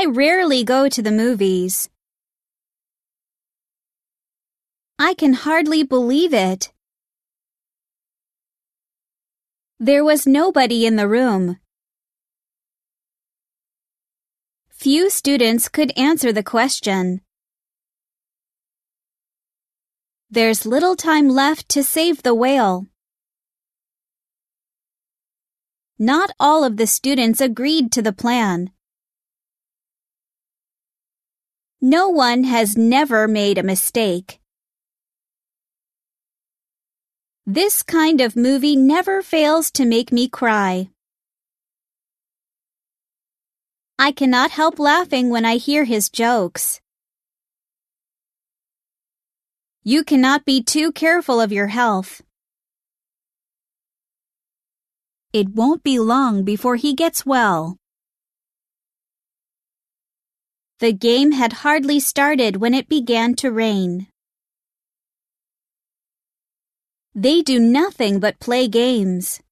I rarely go to the movies. I can hardly believe it. There was nobody in the room. Few students could answer the question. There's little time left to save the whale. Not all of the students agreed to the plan. No one has never made a mistake. This kind of movie never fails to make me cry. I cannot help laughing when I hear his jokes. You cannot be too careful of your health. It won't be long before he gets well. The game had hardly started when it began to rain. They do nothing but play games.